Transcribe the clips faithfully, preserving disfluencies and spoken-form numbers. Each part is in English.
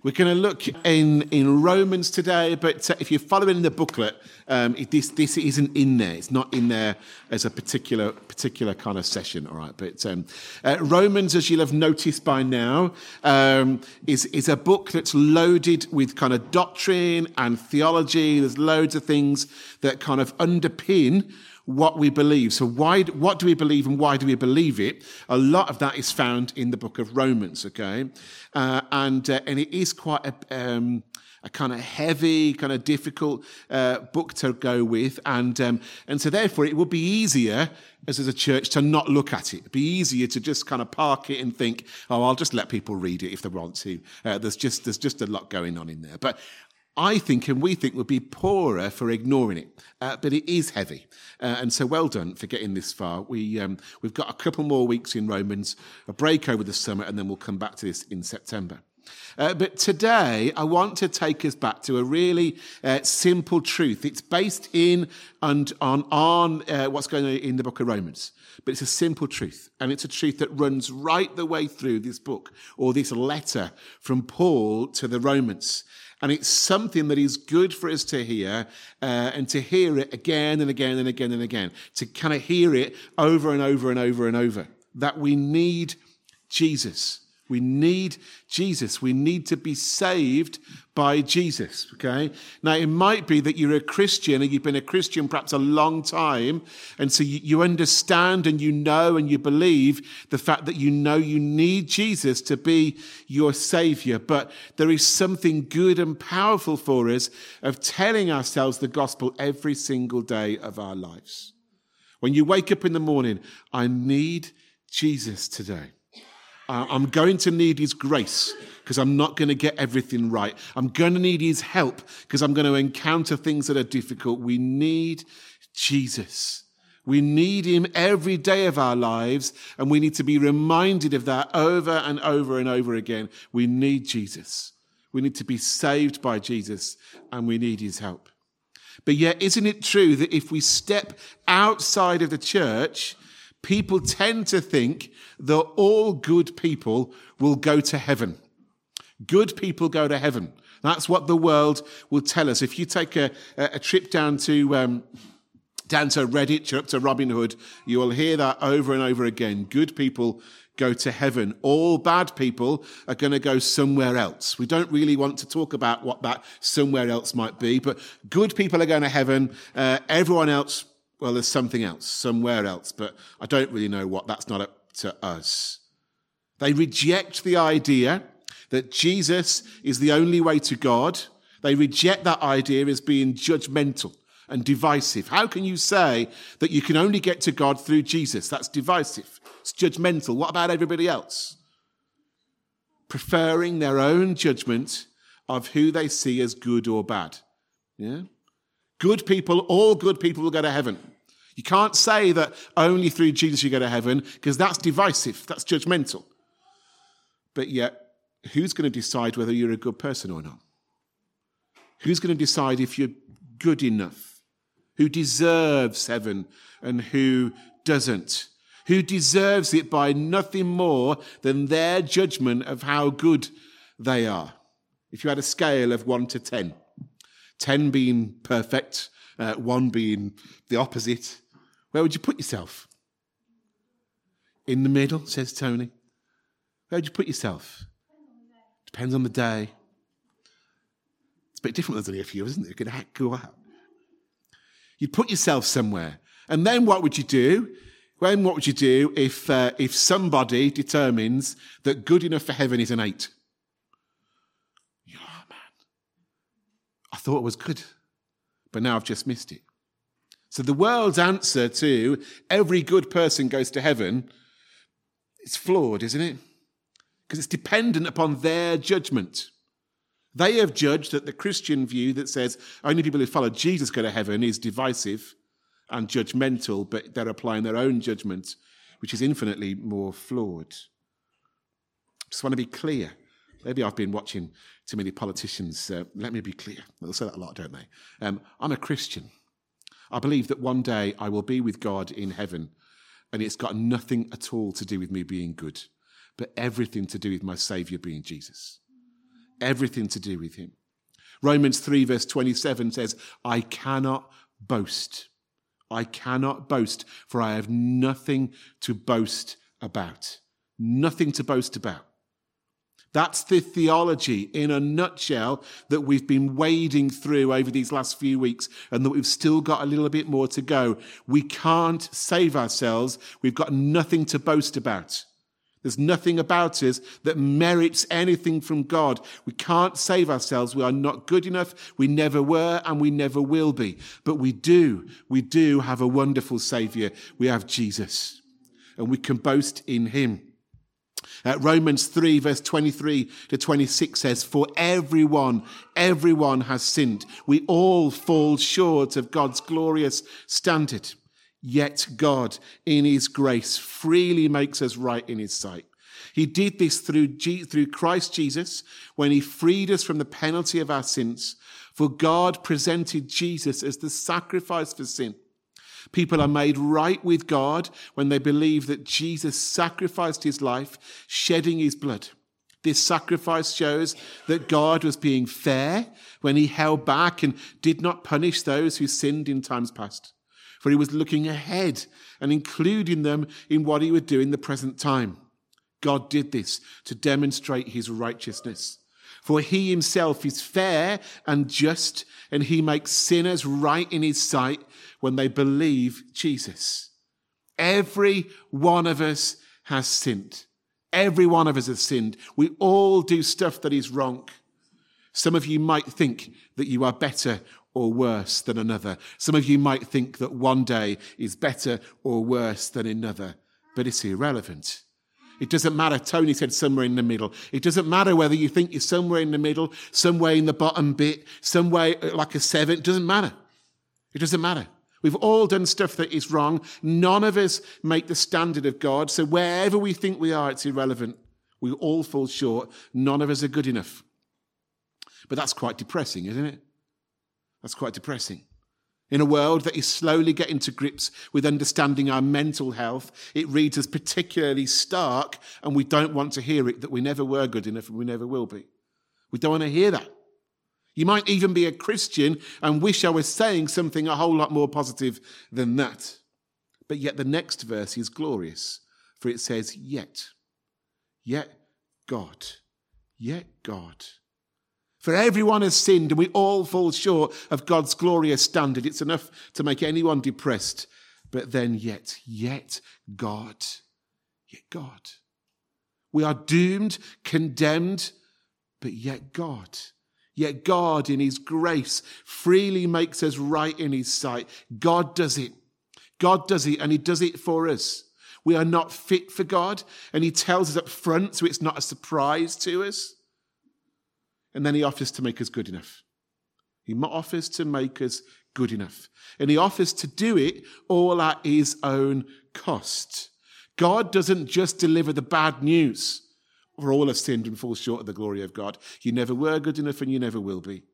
We're going to look in, in Romans today, but uh, if you're following the booklet, um, it, this this isn't in there. It's not in there as a particular particular kind of session, all right? But um, uh, Romans, as you'll have noticed by now, um, is is a book that's loaded with kind of doctrine and theology. There's loads of things that kind of underpin what we believe. So why, what do we believe and why do we believe it? A lot of that is found in the book of Romans, okay? Uh, and uh, and it is quite a, um, a kind of heavy, kind of difficult uh, book to go with. And um, and so therefore it would be easier as, as a church to not look at it. It'd be easier to just kind of park it and think, oh, I'll just let people read it if they want to. Uh, there's just there's just a lot going on in there. But I think and we think would be poorer for ignoring it, uh, but it is heavy. Uh, and so well done for getting this far. We, um, we've got a couple more weeks in Romans, a break over the summer, and then we'll come back to this in September. Uh, but today, I want to take us back to a really uh, simple truth. It's based in and on, on uh, what's going on in the book of Romans. But it's a simple truth, and it's a truth that runs right the way through this book, or this letter from Paul to the Romans. And it's something that is good for us to hear, uh, and to hear it again and again and again and again, to kind of hear it over and over and over and over, that we need Jesus. We need Jesus. We need to be saved by Jesus, okay? Now, it might be that you're a Christian and you've been a Christian perhaps a long time, and so you, you understand and you know and you believe the fact that you know you need Jesus to be your Saviour. But there is something good and powerful for us of telling ourselves the gospel every single day of our lives. When you wake up in the morning, I need Jesus today. I'm going to need his grace because I'm not going to get everything right. I'm going to need his help because I'm going to encounter things that are difficult. We need Jesus. We need him every day of our lives, and we need to be reminded of that over and over and over again. We need Jesus. We need to be saved by Jesus, and we need his help. But yet, isn't it true that if we step outside of the church, people tend to think that all good people will go to heaven. Good people go to heaven. That's what the world will tell us. If you take a, a trip down to um, down to Reddit or up to Robinhood, you will hear that over and over again. Good people go to heaven. All bad people are going to go somewhere else. We don't really want to talk about what that somewhere else might be, but good people are going to heaven. Uh, everyone else, well, there's something else, somewhere else, but I don't really know what. That's not up to us. They reject the idea that Jesus is the only way to God. They reject that idea as being judgmental and divisive. How can you say that you can only get to God through Jesus? That's divisive. It's judgmental. What about everybody else? Preferring their own judgment of who they see as good or bad. Yeah? Good people, all good people will go to heaven. You can't say that only through Jesus you go to heaven, because that's divisive, that's judgmental. But yet, who's going to decide whether you're a good person or not? Who's going to decide if you're good enough? Who deserves heaven and who doesn't? Who deserves it by nothing more than their judgment of how good they are? If you had a scale of one to ten, ten being perfect, uh, one being the opposite, where would you put yourself? In the middle, says Tony. Where would you put yourself? Depends on the day. It's a bit different than a few, isn't it? You could go out. You'd put yourself somewhere. And then what would you do? Then what would you do if uh, if somebody determines that good enough for heaven is an eight? Oh, man. I thought it was good, but now I've just missed it. So the world's answer to every good person goes to heaven, it's flawed, isn't it? Because it's dependent upon their judgment. They have judged that the Christian view that says only people who follow Jesus go to heaven is divisive and judgmental, but they're applying their own judgment, which is infinitely more flawed. I just want to be clear. Maybe I've been watching too many politicians. Uh, let me be clear. They'll say that a lot, don't they? Um, I'm a Christian. I believe that one day I will be with God in heaven, and it's got nothing at all to do with me being good, but everything to do with my Saviour being Jesus. Everything to do with him. Romans three verse twenty-seven says, I cannot boast. I cannot boast, for I have nothing to boast about. Nothing to boast about. That's the theology in a nutshell that we've been wading through over these last few weeks, and that we've still got a little bit more to go. We can't save ourselves. We've got nothing to boast about. There's nothing about us that merits anything from God. We can't save ourselves. We are not good enough. We never were, and we never will be. But we do, we do have a wonderful Saviour. We have Jesus, and we can boast in him. Uh, Romans three verse twenty-three to twenty-six says, for everyone, everyone has sinned. We all fall short of God's glorious standard. Yet God, in his grace, freely makes us right in his sight. He did this through, G- through Christ Jesus when he freed us from the penalty of our sins. For God presented Jesus as the sacrifice for sin. People are made right with God when they believe that Jesus sacrificed his life, shedding his blood. This sacrifice shows that God was being fair when he held back and did not punish those who sinned in times past. For he was looking ahead and including them in what he would do in the present time. God did this to demonstrate his righteousness. For he himself is fair and just, and he makes sinners right in his sight when they believe Jesus. Every one of us has sinned. Every one of us has sinned. We all do stuff that is wrong. Some of you might think that you are better or worse than another. Some of you might think that one day is better or worse than another, but it's irrelevant. It doesn't matter. Tony said somewhere in the middle. It doesn't matter whether you think you're somewhere in the middle, somewhere in the bottom bit, somewhere like a seven. It doesn't matter. It doesn't matter. We've all done stuff that is wrong. None of us make the standard of God. So wherever we think we are, it's irrelevant. We all fall short. None of us are good enough. But that's quite depressing, isn't it? That's quite depressing. In a world that is slowly getting to grips with understanding our mental health, it reads as particularly stark, and we don't want to hear it, that we never were good enough and we never will be. We don't want to hear that. You might even be a Christian and wish I was saying something a whole lot more positive than that. But yet the next verse is glorious, for it says, yet, yet God, yet God. For everyone has sinned and we all fall short of God's glorious standard. It's enough to make anyone depressed. But then yet, yet God, yet God. We are doomed, condemned, but yet God. Yet God in his grace freely makes us right in his sight. God does it. God does it, and he does it for us. We are not fit for God, and he tells us up front so it's not a surprise to us. And then he offers to make us good enough. He offers to make us good enough. And he offers to do it all at his own cost. God doesn't just deliver the bad news. For all have sinned and fall short of the glory of God. You never were good enough and you never will be.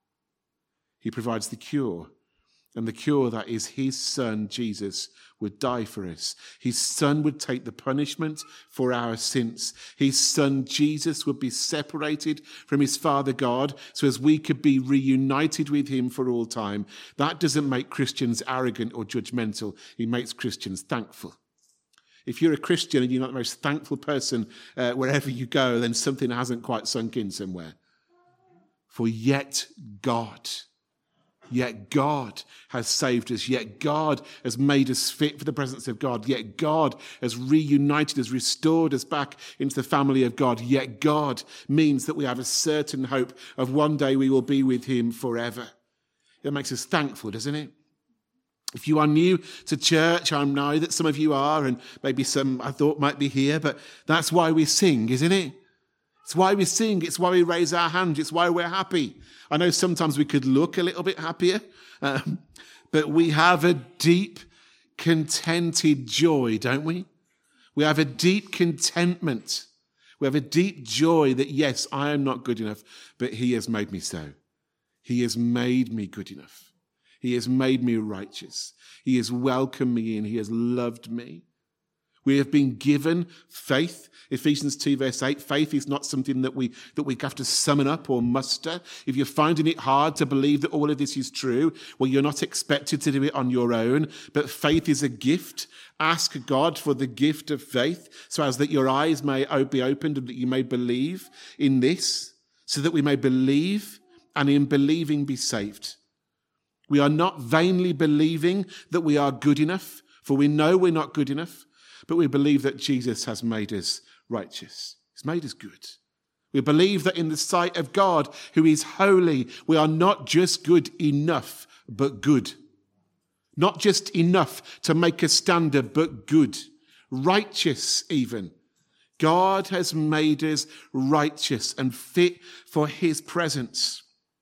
He provides the cure. And the cure that is his son, Jesus, would die for us. His son would take the punishment for our sins. His son, Jesus, would be separated from his Father God so as we could be reunited with him for all time. That doesn't make Christians arrogant or judgmental. It makes Christians thankful. If you're a Christian and you're not the most thankful person uh, wherever you go, then something hasn't quite sunk in somewhere. For yet God... Yet God has saved us. Yet God has made us fit for the presence of God. Yet God has reunited us, restored us back into the family of God. Yet God means that we have a certain hope of one day we will be with him forever. It makes us thankful, doesn't it? If you are new to church, I know that some of you are, and maybe some I thought might be here, but that's why we sing, isn't it? It's why we sing. It's why we raise our hands. It's why we're happy. I know sometimes we could look a little bit happier, um, but we have a deep, contented joy, don't we? We have a deep contentment. We have a deep joy that, yes, I am not good enough, but he has made me so. He has made me good enough. He has made me righteous. He has welcomed me in. He has loved me. We have been given faith. Ephesians two verse eight, faith is not something that we that we have to summon up or muster. If you're finding it hard to believe that all of this is true, well, you're not expected to do it on your own, but faith is a gift. Ask God for the gift of faith so as that your eyes may be opened and that you may believe in this, so that we may believe and in believing be saved. We are not vainly believing that we are good enough, for we know we're not good enough, but we believe that Jesus has made us righteous. He's made us good. We believe that in the sight of God, who is holy, we are not just good enough, but good. Not just enough to make a standard, but good. Righteous even. God has made us righteous and fit for his presence.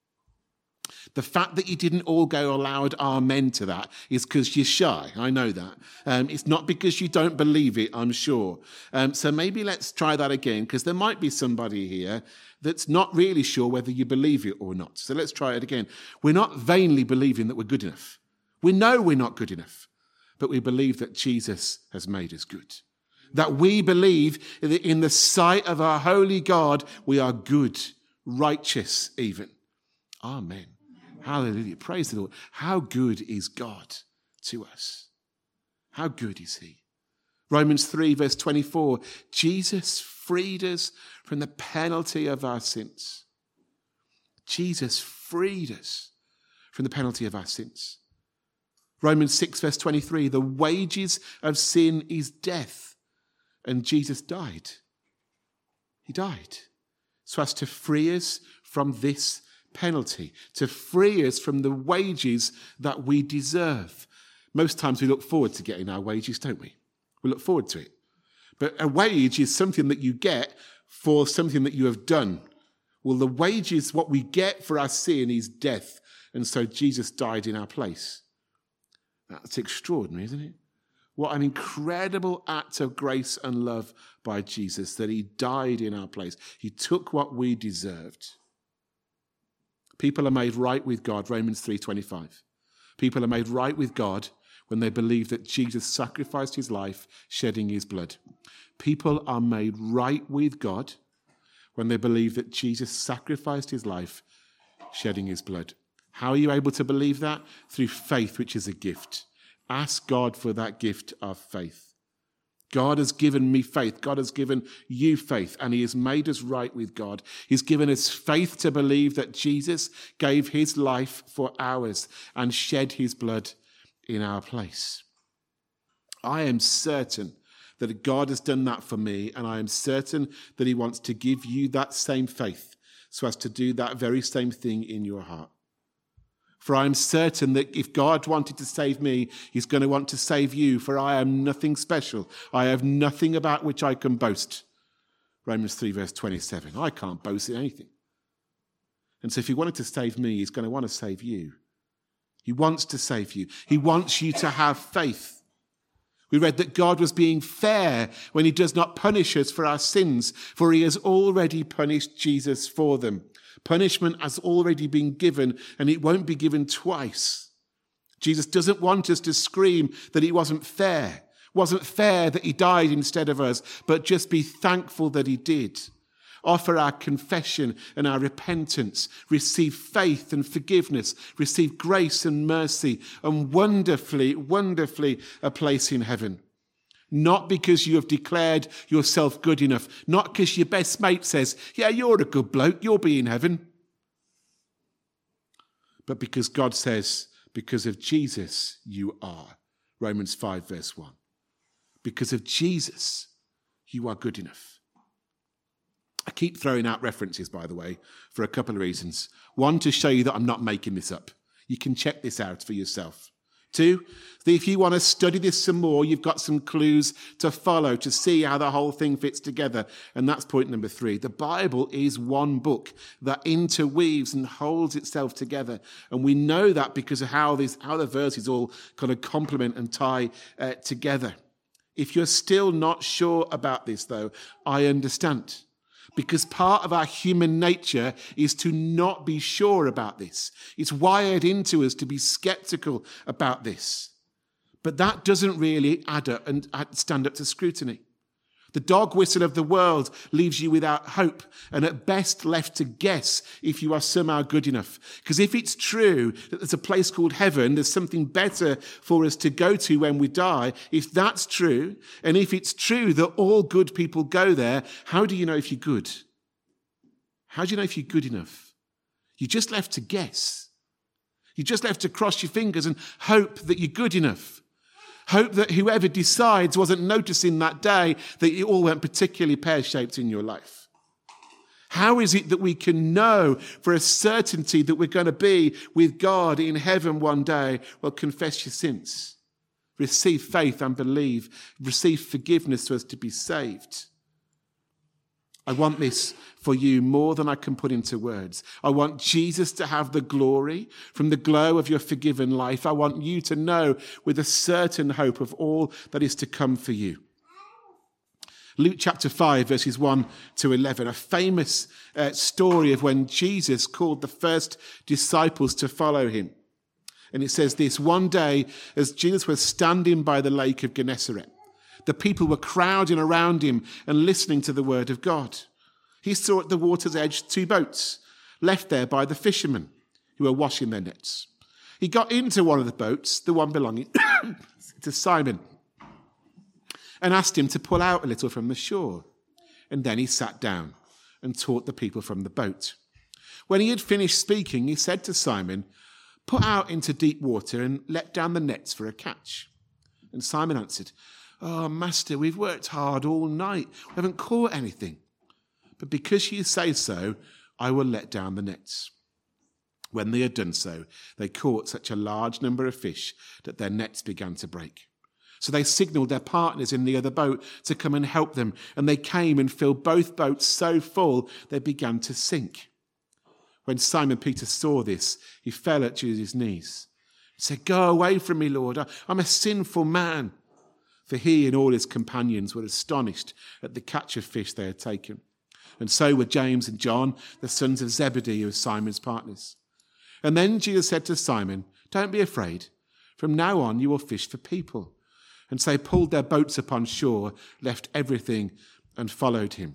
The fact that you didn't all go loud amen to that is because you're shy. I know that. Um, it's not because you don't believe it, I'm sure. Um, so maybe let's try that again, because there might be somebody here that's not really sure whether you believe it or not. So let's try it again. We're not vainly believing that we're good enough. We know we're not good enough, but we believe that Jesus has made us good. That we believe that in the sight of our holy God, we are good, righteous even. Amen. Hallelujah. Praise the Lord. How good is God to us? How good is he? Romans three verse twenty-four, Jesus freed us from the penalty of our sins. Jesus freed us from the penalty of our sins. Romans six verse twenty-three, the wages of sin is death, and Jesus died. He died so as to free us from this penalty, to free us from the wages that we deserve. Most times we look forward to getting our wages, don't we? We look forward to it. But a wage is something that you get for something that you have done. Well, the wages, what we get for our sin is death. And so Jesus died in our place. That's extraordinary, isn't it? What an incredible act of grace and love by Jesus, that he died in our place. He took what we deserved. People are made right with God, Romans three twenty-five. People are made right with God when they believe that Jesus sacrificed his life, shedding his blood. People are made right with God when they believe that Jesus sacrificed his life, shedding his blood. How are you able to believe that? Through faith, which is a gift. Ask God for that gift of faith. God has given me faith. God has given you faith, and he has made us right with God. He's given us faith to believe that Jesus gave his life for ours and shed his blood in our place. I am certain that God has done that for me, and I am certain that he wants to give you that same faith so as to do that very same thing in your heart. For I am certain that if God wanted to save me, he's going to want to save you, for I am nothing special. I have nothing about which I can boast. Romans three verse twenty-seven. I can't boast in anything. And so if he wanted to save me, he's going to want to save you. He wants to save you. He wants you to have faith. We read that God was being fair when he does not punish us for our sins, for he has already punished Jesus for them. Punishment has already been given, and it won't be given twice. Jesus doesn't want us to scream that it wasn't fair. It wasn't fair that he died instead of us, but just be thankful that he did. Offer our confession and our repentance. Receive faith and forgiveness. Receive grace and mercy, and wonderfully, wonderfully a place in heaven. Not because you have declared yourself good enough. Not because your best mate says, yeah, you're a good bloke, you'll be in heaven. But because God says, because of Jesus, you are. Romans five verse one. Because of Jesus, you are good enough. I keep throwing out references, by the way, for a couple of reasons. One, to show you that I'm not making this up. You can check this out for yourself. Two, if you want to study this some more, you've got some clues to follow to see how the whole thing fits together. And that's point number three. The Bible is one book that interweaves and holds itself together. And we know that because of how, this, how the verses all kind of complement and tie uh, together. If you're still not sure about this, though, I understand. Because part of our human nature is to not be sure about this. It's wired into us to be skeptical about this. But that doesn't really add up and stand up to scrutiny. The dog whistle of the world leaves you without hope and at best left to guess if you are somehow good enough. Because if it's true that there's a place called heaven, there's something better for us to go to when we die, if that's true, and if it's true that all good people go there, how do you know if you're good? How do you know if you're good enough? You're just left to guess. You're just left to cross your fingers and hope that you're good enough. Hope that whoever decides wasn't noticing that day that it all went particularly pear-shaped in your life. How is it that we can know for a certainty that we're going to be with God in heaven one day? Well, confess your sins. Receive faith and believe. Receive forgiveness so as to be saved. I want this for you more than I can put into words. I want Jesus to have the glory from the glow of your forgiven life. I want you to know with a certain hope of all that is to come for you. Luke chapter five, verses one to eleven, a famous uh, story of when Jesus called the first disciples to follow him. And it says this: one day, as Jesus was standing by the lake of Gennesaret, the people were crowding around him and listening to the word of God. He saw at the water's edge two boats left there by the fishermen who were washing their nets. He got into one of the boats, the one belonging to Simon, and asked him to pull out a little from the shore. And then he sat down and taught the people from the boat. When he had finished speaking, he said to Simon, "Put out into deep water and let down the nets for a catch." And Simon answered, "Oh, Master, we've worked hard all night. We haven't caught anything. But because you say so, I will let down the nets." When they had done so, they caught such a large number of fish that their nets began to break. So they signaled their partners in the other boat to come and help them. And they came and filled both boats so full they began to sink. When Simon Peter saw this, he fell at Jesus' knees. He said, "Go away from me, Lord. I'm a sinful man." For he and all his companions were astonished at the catch of fish they had taken. And so were James and John, the sons of Zebedee, who were Simon's partners. And then Jesus said to Simon, "Don't be afraid. From now on you will fish for people." And so they pulled their boats upon shore, left everything, and followed him.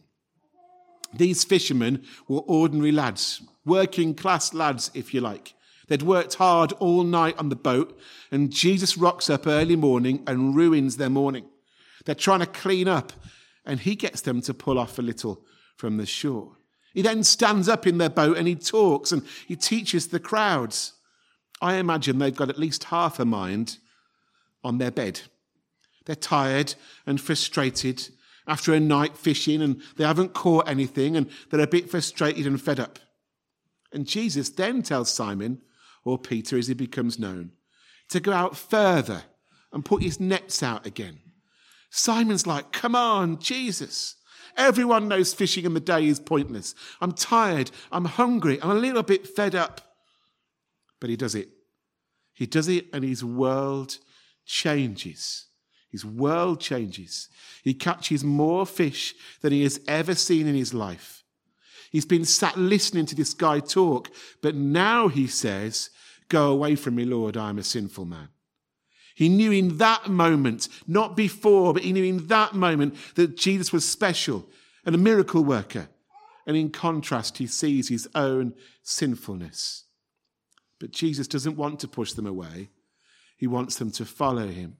These fishermen were ordinary lads, working class lads, if you like. They'd worked hard all night on the boat, and Jesus rocks up early morning and ruins their morning. They're trying to clean up, and he gets them to pull off a little from the shore. He then stands up in their boat and he talks and he teaches the crowds. I imagine they've got at least half a mind on their bed. They're tired and frustrated after a night fishing, and they haven't caught anything, and they're a bit frustrated and fed up. And Jesus then tells Simon, or Peter as he becomes known, to go out further and put his nets out again. Simon's like, "Come on, Jesus. Everyone knows fishing in the day is pointless. I'm tired. I'm hungry. I'm a little bit fed up." But he does it. He does it and his world changes. His world changes. He catches more fish than he has ever seen in his life. He's been sat listening to this guy talk, but now he says, "Go away from me, Lord, I am a sinful man." He knew in that moment, not before, but he knew in that moment that Jesus was special and a miracle worker. And in contrast, he sees his own sinfulness. But Jesus doesn't want to push them away. He wants them to follow him.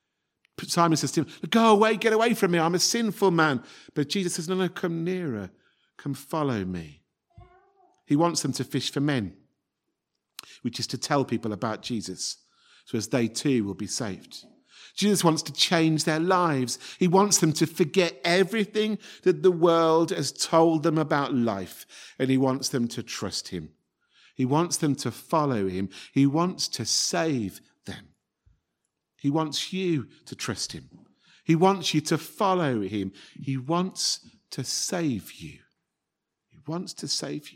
Simon says to him, "Go away, get away from me, I'm a sinful man." But Jesus says, "No, no, come nearer, come follow me." He wants them to fish for men, which is to tell people about Jesus, so as they too will be saved. Jesus wants to change their lives. He wants them to forget everything that the world has told them about life, and he wants them to trust him. He wants them to follow him. He wants to save them. He wants you to trust him. He wants you to follow him. He wants to save you. He wants to save you.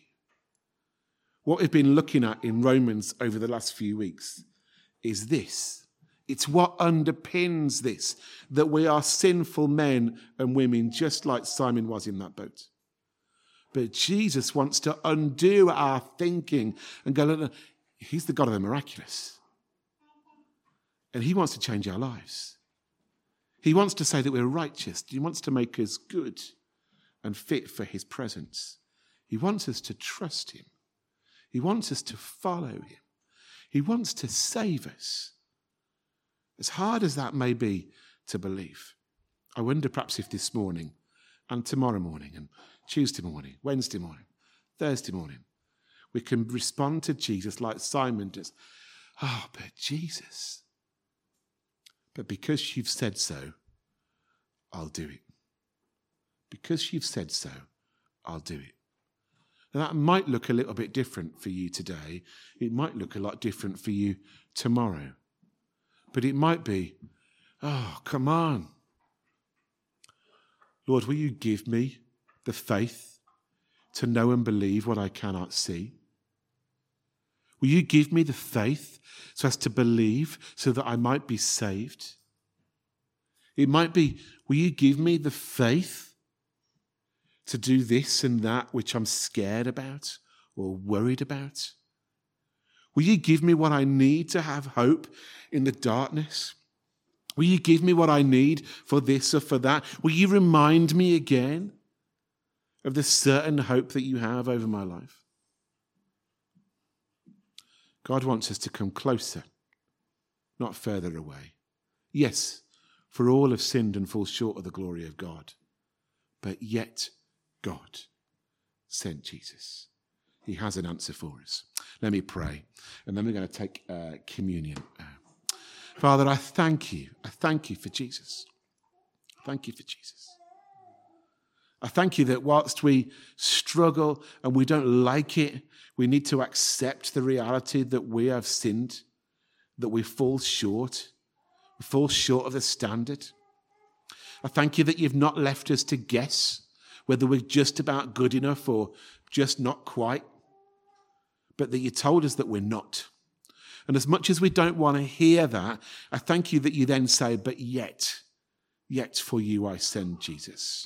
What we've been looking at in Romans over the last few weeks is this. It's what underpins this, that we are sinful men and women, just like Simon was in that boat. But Jesus wants to undo our thinking and go, "No, no, he's the God of the miraculous. And he wants to change our lives. He wants to say that we're righteous. He wants to make us good and fit for his presence. He wants us to trust him. He wants us to follow him. He wants to save us. As hard as that may be to believe, I wonder perhaps if this morning and tomorrow morning and Tuesday morning, Wednesday morning, Thursday morning, we can respond to Jesus like Simon does. Oh, but Jesus. But because you've said so, I'll do it. Because you've said so, I'll do it. Now, that might look a little bit different for you today. It might look a lot different for you tomorrow. But it might be, oh, come on. Lord, will you give me the faith to know and believe what I cannot see? Will you give me the faith so as to believe so that I might be saved? It might be, will you give me the faith to do this and that which I'm scared about or worried about? Will you give me what I need to have hope in the darkness? Will you give me what I need for this or for that? Will you remind me again of the certain hope that you have over my life? God wants us to come closer, not further away. Yes, for all have sinned and fall short of the glory of God. But yet God sent Jesus. He has an answer for us. Let me pray, and then we're going to take uh, communion. Uh, Father, I thank you. I thank you for Jesus. Thank you for Jesus. I thank you that whilst we struggle and we don't like it, we need to accept the reality that we have sinned, that we fall short. We fall short of the standard. I thank you that you've not left us to guess whether we're just about good enough or just not quite, but that you told us that we're not. And as much as we don't want to hear that, I thank you that you then say, but yet, yet for you I send Jesus,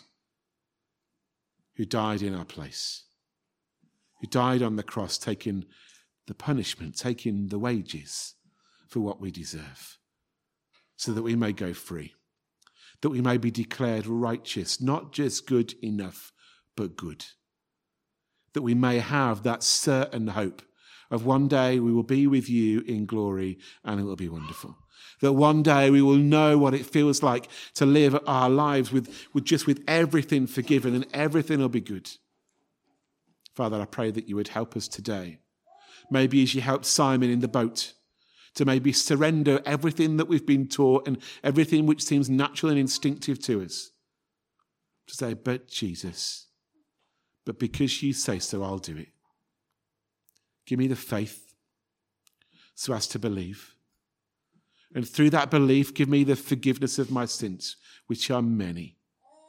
who died in our place, who died on the cross, taking the punishment, taking the wages for what we deserve, so that we may go free, that we may be declared righteous, not just good enough, but good, that we may have that certain hope of one day we will be with you in glory and it will be wonderful. That one day we will know what it feels like to live our lives with, with just with everything forgiven and everything will be good. Father, I pray that you would help us today. Maybe as you helped Simon in the boat, to maybe surrender everything that we've been taught and everything which seems natural and instinctive to us. To say, but Jesus, but because you say so, I'll do it. Give me the faith so as to believe. And through that belief, give me the forgiveness of my sins, which are many.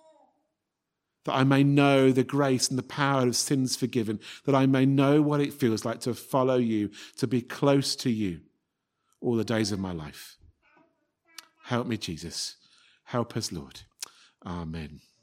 That I may know the grace and the power of sins forgiven. That I may know what it feels like to follow you, to be close to you all the days of my life. Help me, Jesus. Help us, Lord. Amen.